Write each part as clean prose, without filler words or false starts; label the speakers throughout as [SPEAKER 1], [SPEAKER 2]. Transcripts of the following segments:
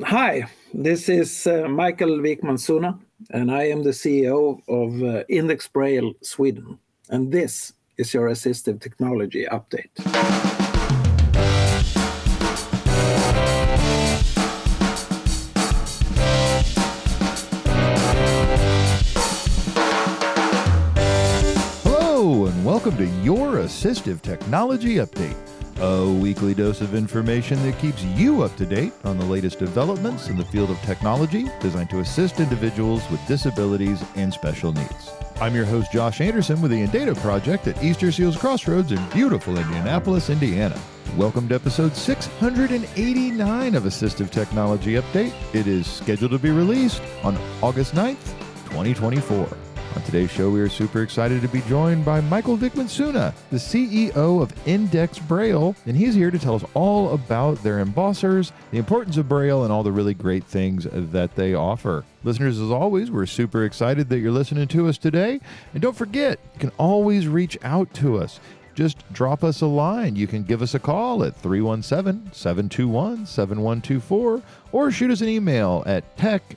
[SPEAKER 1] Hi, this is Michael Wikman Suna, and I am the CEO of Index Braille Sweden. And this is your assistive technology update.
[SPEAKER 2] Hello, and welcome to your Assistive Technology Update, a weekly dose of information that keeps you up to date on the latest developments in the field of technology designed to assist individuals with disabilities and special needs. I'm your host, Josh Anderson, with the Indata Project at Easter Seals Crossroads in beautiful Indianapolis, Indiana. Welcome to episode 689 of Assistive Technology Update. It is scheduled to be released on August 9th, 2024. On today's show, we are super excited to be joined by Michael Wikman Suna, the CEO of Index Braille, and he's here to tell us all about their embossers, the importance of Braille, and all the really great things that they offer. Listeners, as always, we're super excited that you're listening to us today, and don't forget, you can always reach out to us. Just drop us a line. You can give us a call at 317-721-7124 or shoot us an email at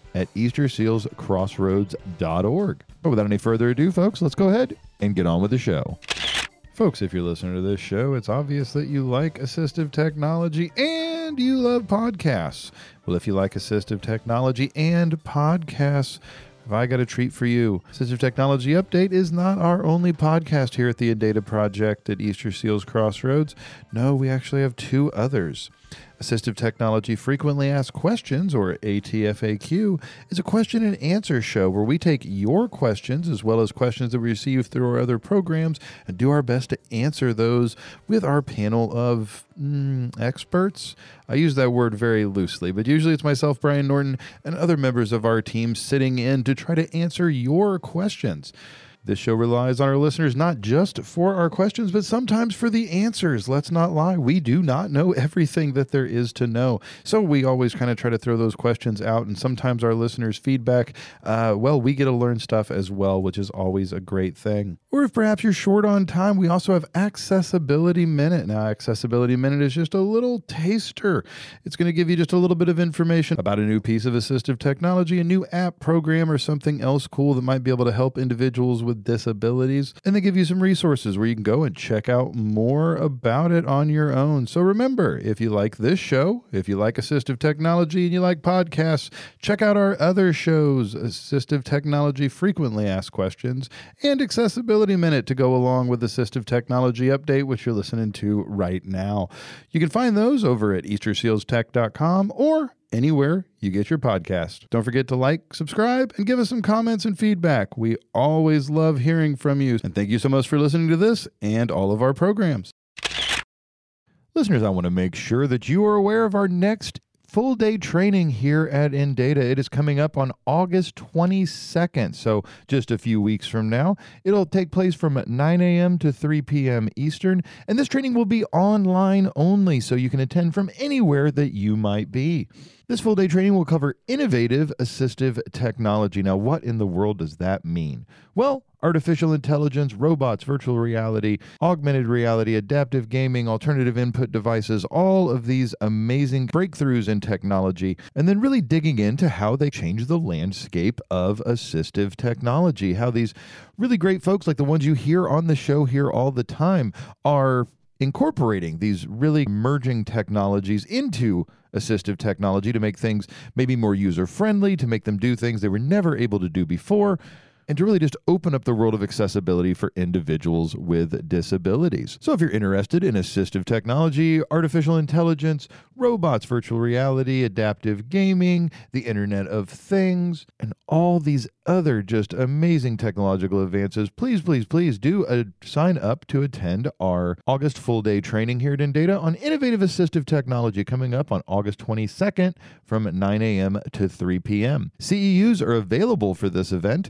[SPEAKER 2] tech@eastersealscrossroads.org. But without any further ado, folks, let's go ahead and get on with the show. Folks, if you're listening to this show, it's obvious that you like assistive technology and you love podcasts. Well, if you like assistive technology and podcasts, have I got a treat for you. Assistive Technology Update is not our only podcast here at the Indata Project at Easter Seals Crossroads. No, we actually have two others. Assistive Technology Frequently Asked Questions, or ATFAQ, is a question and answer show where we take your questions as well as questions that we receive through our other programs and do our best to answer those with our panel of experts. I use that word very loosely, but usually it's myself, Brian Norton, and other members of our team sitting in to try to answer your questions. This show relies on our listeners not just for our questions, but sometimes for the answers. Let's not lie. We do not know everything that there is to know. So we always kind of try to throw those questions out, and sometimes our listeners' feedback, we get to learn stuff as well, which is always a great thing. Or if perhaps you're short on time, we also have Accessibility Minute. Now, Accessibility Minute is just a little taster. It's going to give you just a little bit of information about a new piece of assistive technology, a new app, program, or something else cool that might be able to help individuals with disabilities, and they give you some resources where you can go and check out more about it on your own. So remember, if you like this show, if you like assistive technology and you like podcasts, check out our other shows, Assistive Technology Frequently Asked Questions and Accessibility Minute, to go along with Assistive Technology Update, which you're listening to right now. You can find those over at eastersealstech.com or anywhere you get your podcast. Don't forget to like, subscribe, and give us some comments and feedback. We always love hearing from you. And thank you so much for listening to this and all of our programs. Listeners, I want to make sure that you are aware of our next full-day training here at Indata. It is coming up on August 22nd, so just a few weeks from now. It'll take place from 9 a.m. to 3 p.m. Eastern, and this training will be online only, so you can attend from anywhere that you might be. This full-day training will cover innovative assistive technology. Now, what in the world does that mean? Well, artificial intelligence, robots, virtual reality, augmented reality, adaptive gaming, alternative input devices, all of these amazing breakthroughs in technology, and then really digging into how they change the landscape of assistive technology, how these really great folks like the ones you hear on the show here all the time are incorporating these really emerging technologies into assistive technology to make things maybe more user-friendly, to make them do things they were never able to do before, and to really just open up the world of accessibility for individuals with disabilities. So if you're interested in assistive technology, artificial intelligence, robots, virtual reality, adaptive gaming, the Internet of Things, and all these other just amazing technological advances, please do sign up to attend our August full-day training here at Indata on innovative assistive technology coming up on August 22nd from 9 a.m. to 3 p.m. CEUs are available for this event, so if you need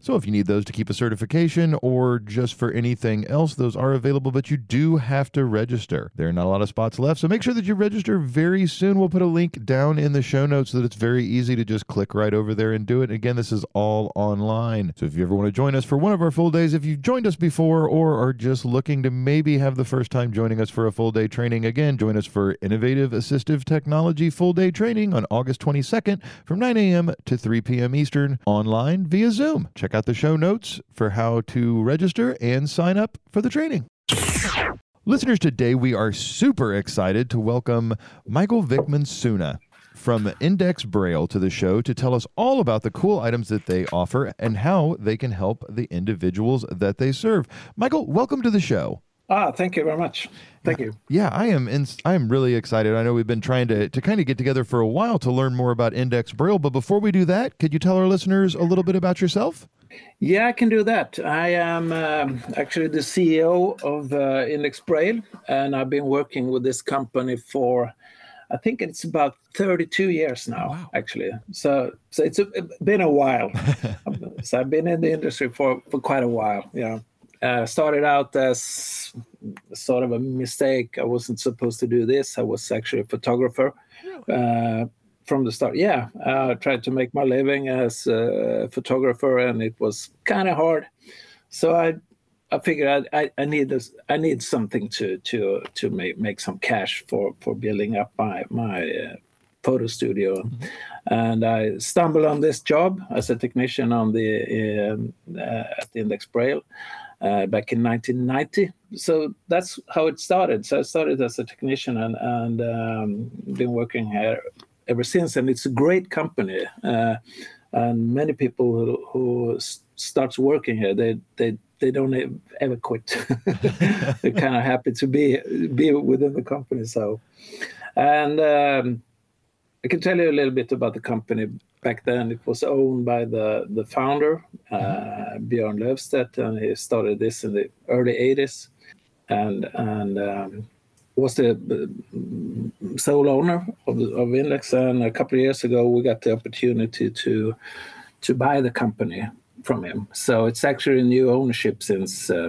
[SPEAKER 2] need those to keep a certification or just for anything else, those are available, but you do have to register. There are not a lot of spots left, so make sure that you register very soon. We'll put a link down in the show notes so that it's very easy to just click right over there and do it. Again, this is all online. So if you ever want to join us for one of our full days, if you've joined us before or are just looking to maybe have the first time joining us for a full day training, again, join us for Innovative Assistive Technology full day training on August 22nd from 9 a.m. to 3 p.m. Eastern online via Zoom. Check out the show notes for how to register and sign up for the training. Listeners, today we are super excited to welcome Michael Vikmansuna from Index Braille to the show to tell us all about the cool items that they offer and how they can help the individuals that they serve. Michael, welcome to the show.
[SPEAKER 1] Thank you very much. Thank you.
[SPEAKER 2] Yeah, I am really excited. I know we've been trying to kind of get together for a while to learn more about Index Braille, but before we do that, could you tell our listeners a little bit about yourself?
[SPEAKER 1] Yeah, I can do that. I am actually the CEO of Index Braille, and I've been working with this company for, I think it's about 32 years now, wow. Actually. So it's been a while. So I've been in the industry for quite a while, you know. Started out as sort of a mistake. I wasn't supposed to do this. I was actually a photographer from the start. Yeah, I tried to make my living as a photographer, and it was kind of hard. So I figured I need something to make some cash for building up my photo studio. Mm-hmm. And I stumbled on this job as a technician on the at Index Braille. Back in 1990. So that's how it started. So I started as a technician and been working here ever since. And it's a great company. And many people who starts working here, they don't ever quit. They're kind of happy to be within the company. So, and I can tell you a little bit about the company. Back then, it was owned by the founder, Björn Löfstedt, and he started this in the early 80s, and was the sole owner of Index. And a couple of years ago, we got the opportunity to buy the company from him. So it's actually new ownership since a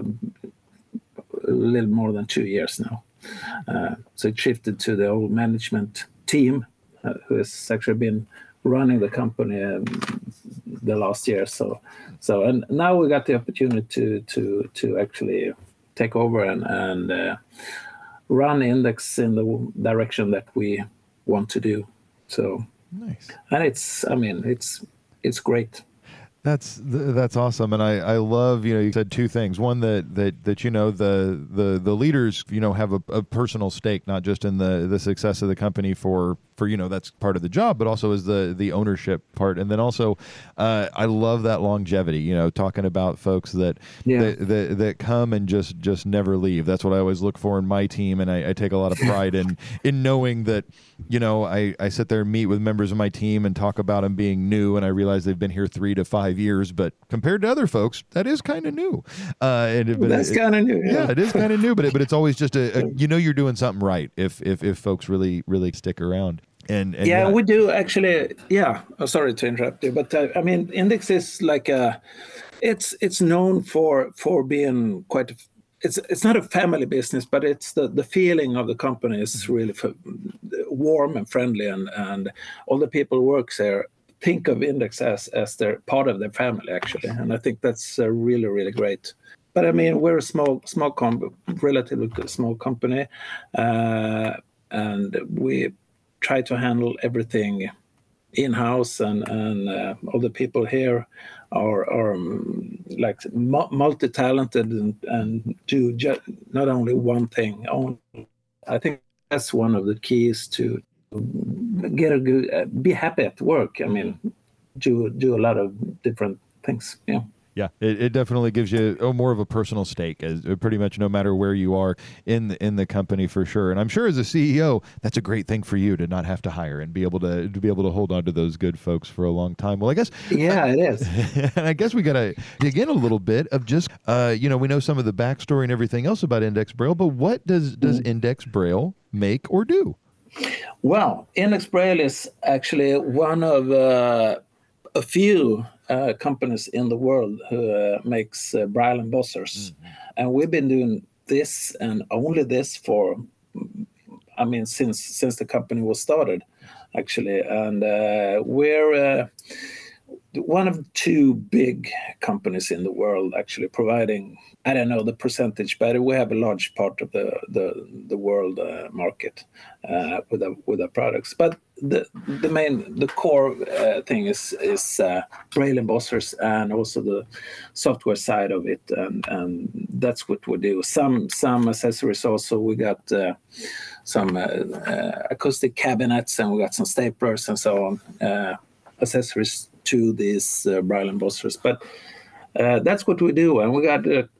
[SPEAKER 1] little more than 2 years now. So it shifted to the old management team, who has actually been running the company the last year. So and now we got the opportunity to actually take over and run Index in the direction that we want to do. So
[SPEAKER 2] nice.
[SPEAKER 1] And it's great.
[SPEAKER 2] That's awesome, and I love, you said two things. One, that the leaders have a personal stake, not just in the success of the company for that's part of the job, but also as the ownership part. And then also I love that longevity, talking about folks that come and just never leave. That's what I always look for in my team, and I take a lot of pride in knowing that I sit there and meet with members of my team and talk about them being new, and I realize they've been here 3 to 5 years, but compared to other folks, that is kind of new.
[SPEAKER 1] That's kind of new.
[SPEAKER 2] Yeah, it is kind of new, but it's always just you're doing something right if folks really stick around. And
[SPEAKER 1] we do actually. Yeah, sorry to interrupt you, but Index is like it's known for being quite. It's not a family business, but it's the feeling of the company is really warm and friendly, and all the people who work there think of Index as their part of their family, actually. And I think that's really, really great. But we're a relatively small company, and we try to handle everything in-house, and all the people here are like multi-talented and do not only one thing. I think that's one of the keys to be happy at work. Do a lot of different things. Yeah.
[SPEAKER 2] Yeah, it definitely gives you more of a personal stake, as pretty much no matter where you are in the company, for sure. And I'm sure as a CEO, that's a great thing for you to not have to hire and be able to hold on to those good folks for a long time. Well, I guess
[SPEAKER 1] it is.
[SPEAKER 2] And I guess we got to dig in a little bit of just we know some of the backstory and everything else about Index Braille, but what does Index Braille make or do?
[SPEAKER 1] Well, Index Braille is actually one of a few companies in the world who makes braille embossers. And we've been doing this and only this for, since the company was started, actually. And we're one of two big companies in the world actually providing, I don't know the percentage, but we have a large part of the world market with our products. But the core thing is braille embossers and also the software side of it, and that's what we do. Some accessories also. We got some acoustic cabinets, and we got some staplers and so on, accessories to these braille embossers. But that's what we do, and we got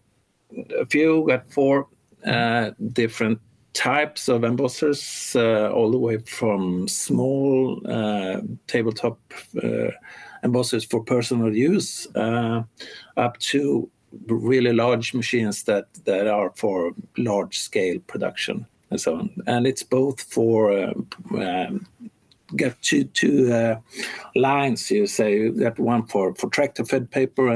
[SPEAKER 1] got 4 different types of embossers, all the way from small tabletop embossers for personal use up to really large machines that are for large scale production and so on. And it's both for got two lines. You say you got one for tractor fed paper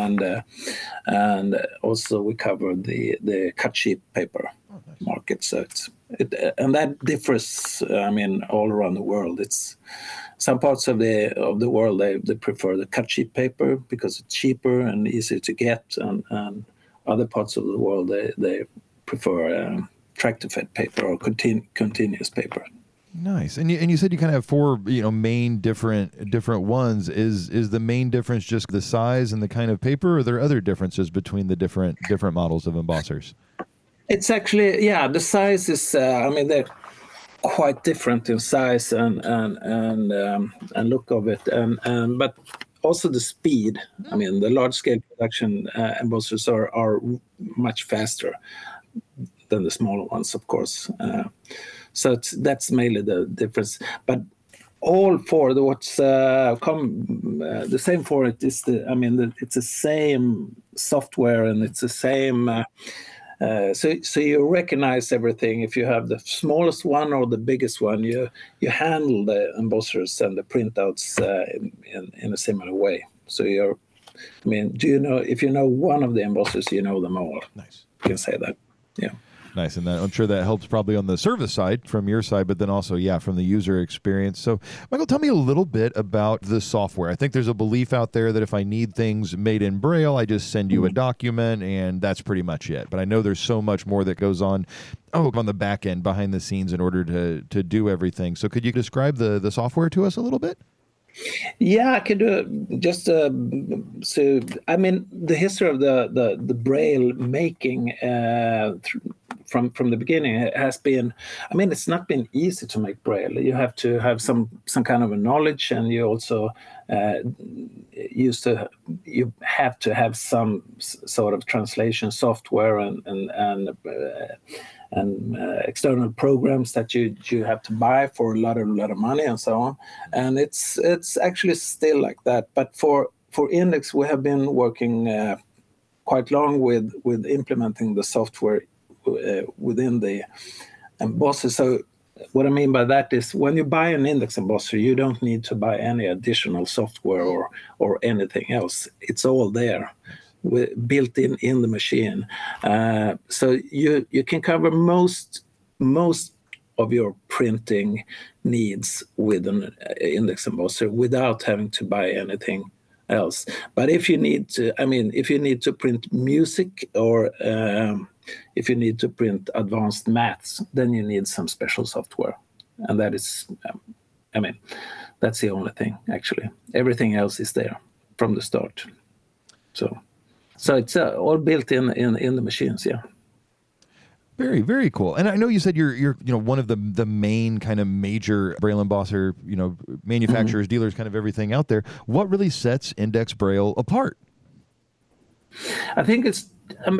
[SPEAKER 1] and also we cover the cut sheet paper market. So and that differs. All around the world. It's some parts of the world they prefer the cut sheet paper because it's cheaper and easier to get, and other parts of the world they prefer tractor fed paper or continuous paper.
[SPEAKER 2] Nice. And you said you kind of have 4, main different ones. Is the main difference just the size and the kind of paper, or are there other differences between the different models of embossers?
[SPEAKER 1] It's actually, the size is, they're quite different in size and look of it, but also the speed. The large scale production embossers are much faster than the smaller ones, of course. So that's mainly the difference. But all 4, what's the same for it is it's the same software and it's the same. So you recognize everything. If you have the smallest one or the biggest one, you handle the embossers and the printouts in a similar way. So do you know, if you know one of the embossers, you know them all.
[SPEAKER 2] Nice.
[SPEAKER 1] You can say that. Yeah.
[SPEAKER 2] Nice, and I'm sure that helps probably on the service side from your side, but then also, from the user experience. So, Michael, tell me a little bit about the software. I think there's a belief out there that if I need things made in Braille, I just send you a document, and that's pretty much it. But I know there's so much more that goes on the back end, behind the scenes, in order to do everything. So could you describe the software to us a little bit?
[SPEAKER 1] Yeah, I can do just the history of the Braille making from the beginning has been, it's not been easy to make Braille. You have to have some kind of a knowledge, and you also you have to have some sort of translation software and external programs that you have to buy for a lot of money and so on. And it's actually still like that. But for Index, we have been working quite long with implementing the software within the embosser. So what I mean by that is when you buy an Index embosser, you don't need to buy any additional software or anything else. It's all there, built in the machine. So you can cover most of your printing needs with an Index embosser without having to buy anything else. But if you need to print music or if you need to print advanced maths, then you need some special software. And that is, that's the only thing, actually. Everything else is there from the start. So it's all built in the machines, yeah.
[SPEAKER 2] Very, very cool. And I know you said you're one of the main kind of major Braille embosser, manufacturers, dealers, kind of everything out there. What really sets Index Braille apart?
[SPEAKER 1] I think it's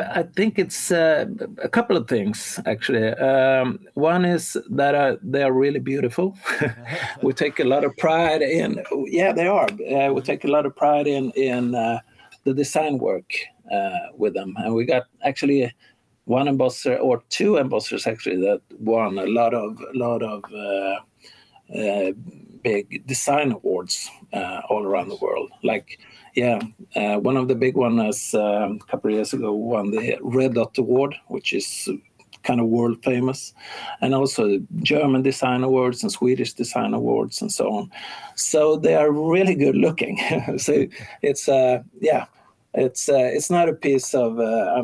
[SPEAKER 1] a couple of things, actually. One is that they are really beautiful. We take a lot of pride in. Yeah, they are. We take a lot of pride in the design work with them, and we got actually one embosser or 2 embossers actually that won a lot of big design awards all around the world. Like, one of the big ones a couple of years ago won the Red Dot Award, which is kind of world famous, and also German design awards and Swedish design awards and so on. So they are really good looking. So it's it's not a piece of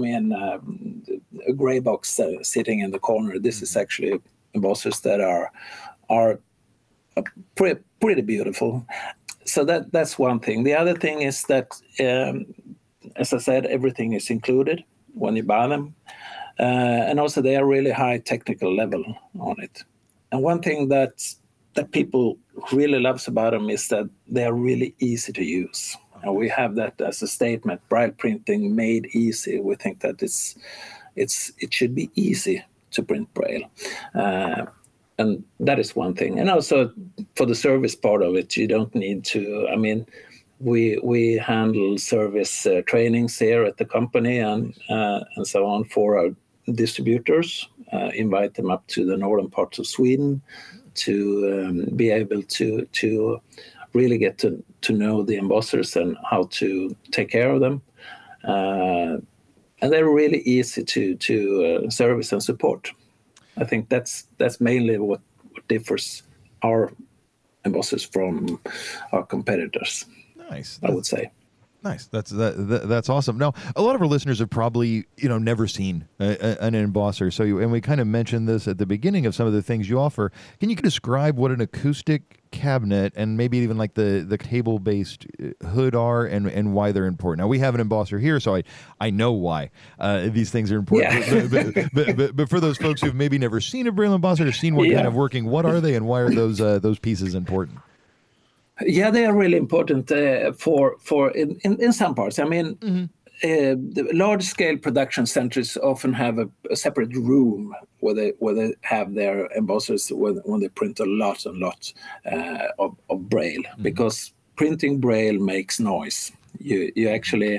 [SPEAKER 1] a gray box sitting in the corner. This is actually embossers that are pretty beautiful. So that's one thing. The other thing is that, as I said, everything is included when you buy them. And also they are really high technical level on it. And one thing that people really loves about them is that they are really easy to use. And we have that as a statement, Braille printing made easy. We think that it should be easy to print Braille. And that is one thing. And also for the service part of it, you don't need to, we handle service trainings here at the company and so on for our distributors, invite them up to the northern parts of Sweden to be able to really get to know the embossers and how to take care of them. And they're really easy to service and support. I think that's mainly what differs our embossers from our competitors.
[SPEAKER 2] Nice.
[SPEAKER 1] I would say.
[SPEAKER 2] Nice. That's awesome. Now, a lot of our listeners have probably, never seen an embosser. So, and we kind of mentioned this at the beginning of some of the things you offer. Can you describe what an acoustic cabinet and maybe even like the table-based hood are and why they're important? Now, we have an embosser here, so I know why these things are important. Yeah. But for those folks who've maybe never seen a Braille embosser or seen one kind of working, what are they and why are those pieces important?
[SPEAKER 1] Yeah, they are really important for in some parts. The large-scale production centers often have a separate room where they have their embossers when they print a lot and lot of Braille, because printing Braille makes noise. You actually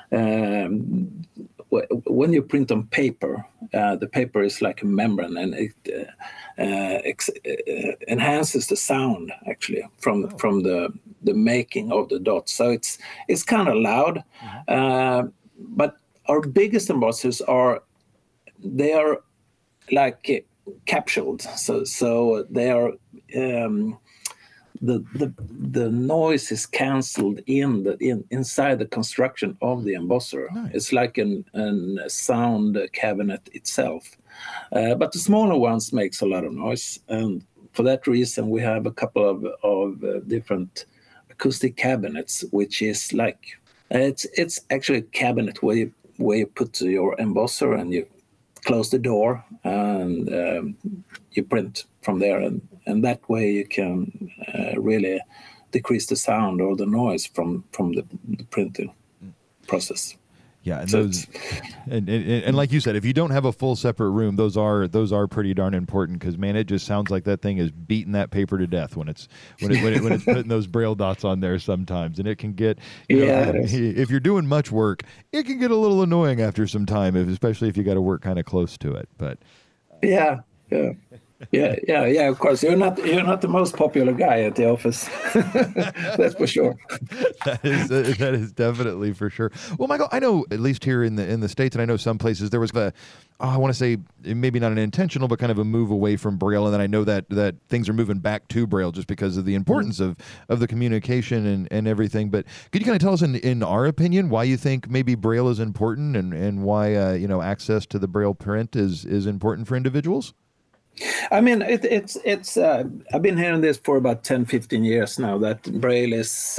[SPEAKER 1] when you print on paper, the paper is like a membrane, and it enhances the sound actually from the making of the dots. So it's kind of loud, but our biggest embossers are like capsuled. So they are. The noise is cancelled inside the construction of the embosser. Nice. It's like a sound cabinet itself, but the smaller ones makes a lot of noise, and for that reason we have a couple of different acoustic cabinets, which is like it's actually a cabinet where you put your embosser and you close the door and you print from there, and that way you can really decrease the sound or the noise from the printing process.
[SPEAKER 2] Yeah, and so and like you said, if you don't have a full separate room, those are pretty darn important, because man, it just sounds like that thing is beating that paper to death when it's putting those Braille dots on there sometimes, and it can get if you're doing much work, it can get a little annoying after some time, especially if you got to work kind of close to it. But
[SPEAKER 1] yeah. Of course, you're not the most popular guy at the office. That's for sure.
[SPEAKER 2] That is definitely for sure. Well, Michael, I know at least here in the States, and I know some places there was I want to say maybe not an intentional, but kind of a move away from Braille, and then I know that things are moving back to Braille just because of the importance of the communication and everything. But could you kind of tell us, in our opinion, why you think maybe Braille is important and why access to the Braille print is important for individuals?
[SPEAKER 1] It's I've been hearing this for about 10-15 years now, that Braille is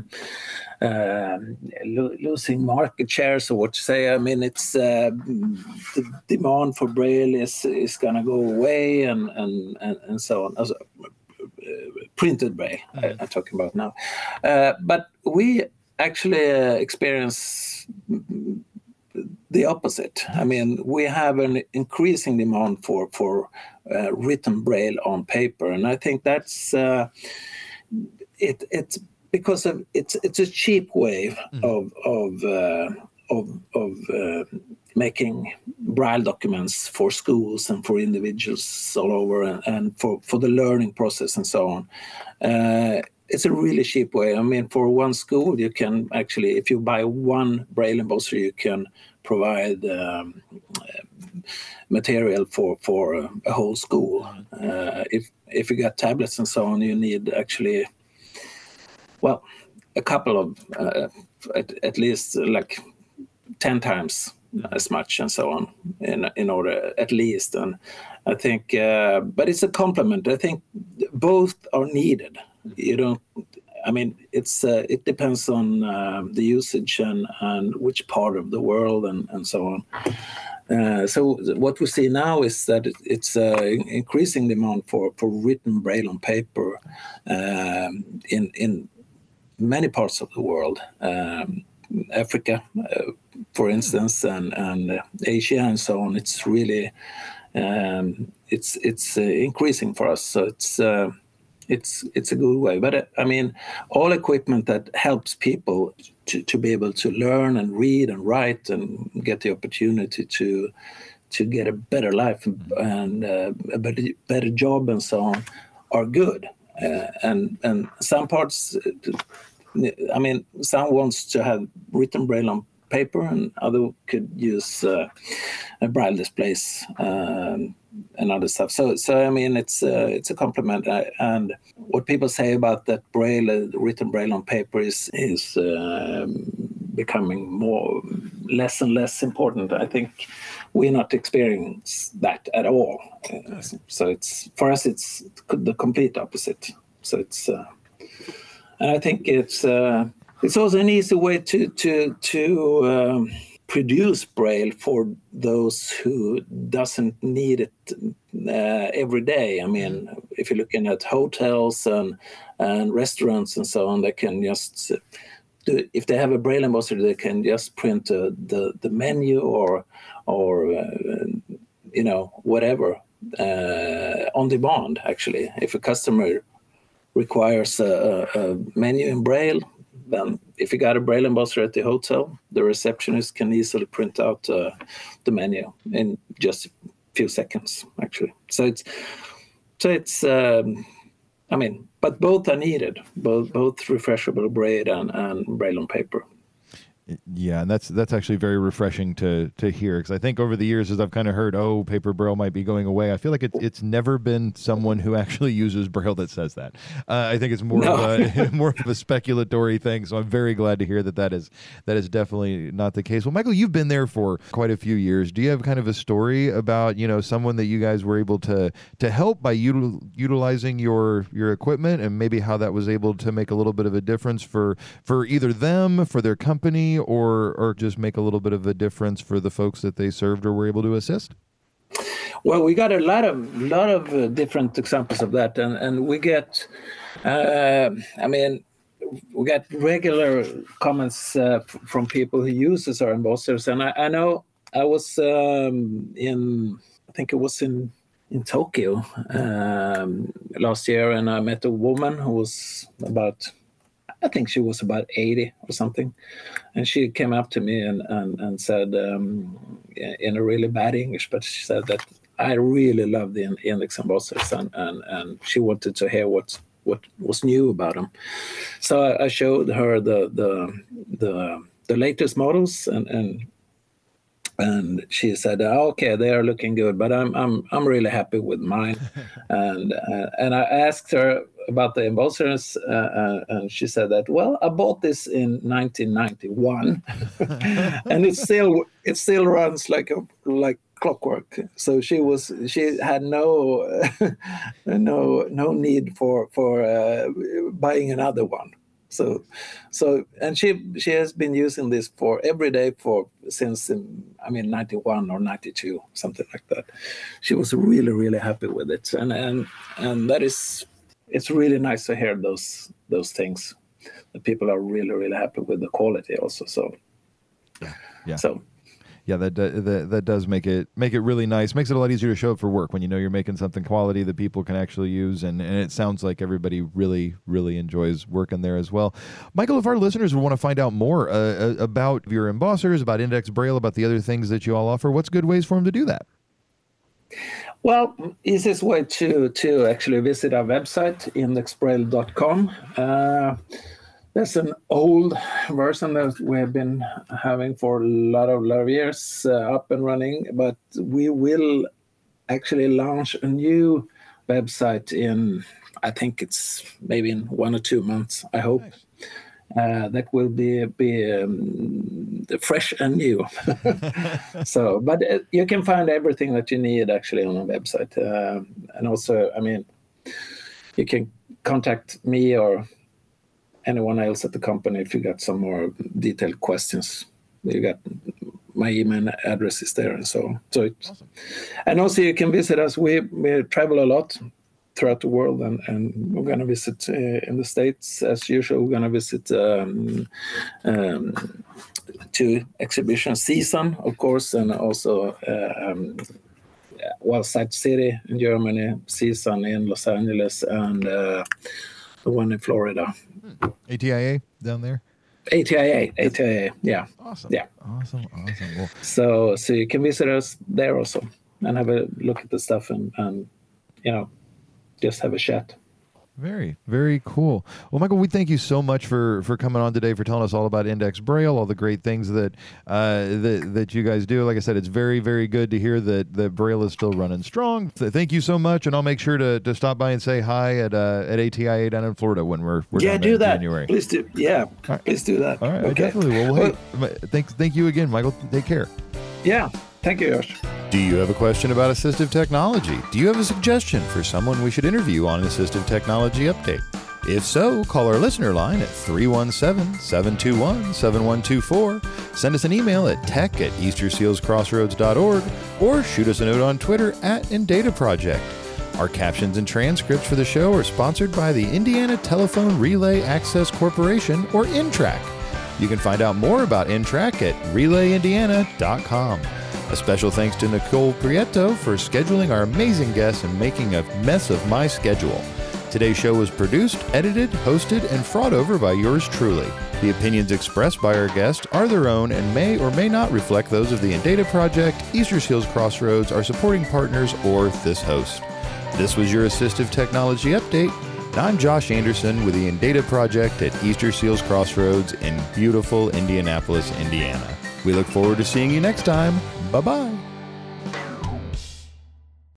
[SPEAKER 1] losing market shares, or what to say. It's the demand for Braille is gonna go away and so on. Also, printed Braille I'm talking about now, but we actually experience the opposite. We have an increasing demand for written Braille on paper, and I think that's it's because of it's a cheap way of making Braille documents for schools and for individuals all over, and for the learning process and so on. It's a really cheap way. I mean, for one school, you can actually, if you buy one Braille embosser, you can provide material for a whole school. If you got tablets and so on, you need actually, well, a couple of, at least like 10 times as much and so on in order, at least. And I think, but it's a complement. I think both are needed. You don't, I mean, it depends on the usage and which part of the world and so on. So what we see now is that it's increasing demand for written Braille on paper in many parts of the world, Africa, for instance, and Asia and so on. It's really it's increasing for us. So it's a good way. But I mean, all equipment that helps people to be able to learn and read and write and get the opportunity to get a better life and a better job and so on are good. And some parts, I mean, some wants to have written Braille on paper, and other could use Braille displays and other stuff. So I mean, it's a complement. And what people say about that Braille, written Braille on paper, is becoming less and less important. I think we're not experiencing that at all. So it's, for us, it's the complete opposite. So it's, and I think it's also an easy way to produce Braille for those who doesn't need it every day. I mean, if you're looking at hotels and restaurants and so on, they can just if they have a Braille embosser, they can just print the menu or you know, whatever on demand. Actually, if a customer requires a menu in Braille, then if you got a Braille embosser at the hotel, the receptionist can easily print out the menu in just a few seconds, actually. So it's I mean, but both are needed, both refreshable Braille and Braille on paper.
[SPEAKER 2] Yeah, and that's actually very refreshing to hear, because I think over the years, as I've kind of heard, paper Braille might be going away, I feel like it's never been someone who actually uses Braille that says that. I think it's more of a speculatory thing. So I'm very glad to hear that is definitely not the case. Well, Michael, you've been there for quite a few years. Do you have kind of a story about, you know, someone that you guys were able to help by utilizing your equipment, and maybe how that was able to make a little bit of a difference for either them, for their company, or just make a little bit of a difference for the folks that they served or were able to assist?
[SPEAKER 1] Well, we got a lot of different examples of that, and we get, I mean, we get regular comments from people who uses our embossers, and I know I was I think it was in Tokyo last year, and I met a woman who was I think she was about 80 or something. And she came up to me and said, in a really bad English, but she said that I really love the index embossers, and she wanted to hear what was new about them. So I showed her the latest models, and she said, "Okay, they are looking good, but I'm really happy with mine." and I asked her about the embossers, and she said that, "Well, I bought this in 1991, and it still runs like clockwork." So she had no need for buying another one. So, and she has been using this for every day since 91 or 92, something like that. She was really, really happy with it, and that is, it's really nice to hear those things. The people are really, really happy with the quality also. So,
[SPEAKER 2] yeah.
[SPEAKER 1] So.
[SPEAKER 2] Yeah, that does make it really nice. Makes it a lot easier to show up for work when you know you're making something quality that people can actually use, and it sounds like everybody really, really enjoys working there as well. Michael, if our listeners would want to find out more about your embossers, about Index Braille, about the other things that you all offer, what's good ways for them to do that?
[SPEAKER 1] Well, easiest way to actually visit our website, indexbraille.com. There's an old version that we have been having for a lot of years up and running, but we will actually launch a new website in, I think it's maybe in 1 or 2 months, I hope.
[SPEAKER 2] Nice.
[SPEAKER 1] That will be fresh and new. So, but you can find everything that you need actually on our website. And also, I mean, you can contact me or anyone else at the company if you got some more detailed questions. You got my email address is there, and so
[SPEAKER 2] Awesome.
[SPEAKER 1] And also you can visit us. We travel a lot throughout the world, and we're going to visit in the States as usual. We're going to visit 2 exhibition season, of course, and also Side City in Germany, season in Los Angeles, and the one in Florida.
[SPEAKER 2] ATIA down there?
[SPEAKER 1] ATIA, yeah.
[SPEAKER 2] Awesome.
[SPEAKER 1] Yeah.
[SPEAKER 2] Awesome. Well,
[SPEAKER 1] so you can visit us there also and have a look at the stuff and just have a chat.
[SPEAKER 2] very, very cool. Well, Michael, we thank you so much for coming on today, for telling us all about Index Braille, all the great things that that you guys do. Like I said, it's very, very good to hear that Braille is still running strong. Thank you so much, and I'll make sure to stop by and say hi at ATIA down in Florida when we're down
[SPEAKER 1] do
[SPEAKER 2] in
[SPEAKER 1] that.
[SPEAKER 2] January.
[SPEAKER 1] Please do. Yeah,
[SPEAKER 2] right.
[SPEAKER 1] Please do that.
[SPEAKER 2] All right,
[SPEAKER 1] okay.
[SPEAKER 2] definitely. Well, hey, thank you again, Michael. Take care.
[SPEAKER 1] Yeah, thank you, Josh.
[SPEAKER 2] Do you have a question about assistive technology? Do you have a suggestion for someone we should interview on an assistive technology update? If so, call our listener line at 317-721-7124, send us an email at tech@eastersealscrossroads.org, or shoot us a note on Twitter @InDataProject. Our captions and transcripts for the show are sponsored by the Indiana Telephone Relay Access Corporation, or INTRAC. You can find out more about INTRAC at relayindiana.com. A special thanks to Nicole Prieto for scheduling our amazing guests and making a mess of my schedule. Today's show was produced, edited, hosted, and fraud over by yours truly. The opinions expressed by our guests are their own and may or may not reflect those of the InData Project, Easter Seals Crossroads, our supporting partners, or this host. This was your Assistive Technology Update. I'm Josh Anderson with the InData Project at Easter Seals Crossroads in beautiful Indianapolis, Indiana. We look forward to seeing you next time. Bye-bye.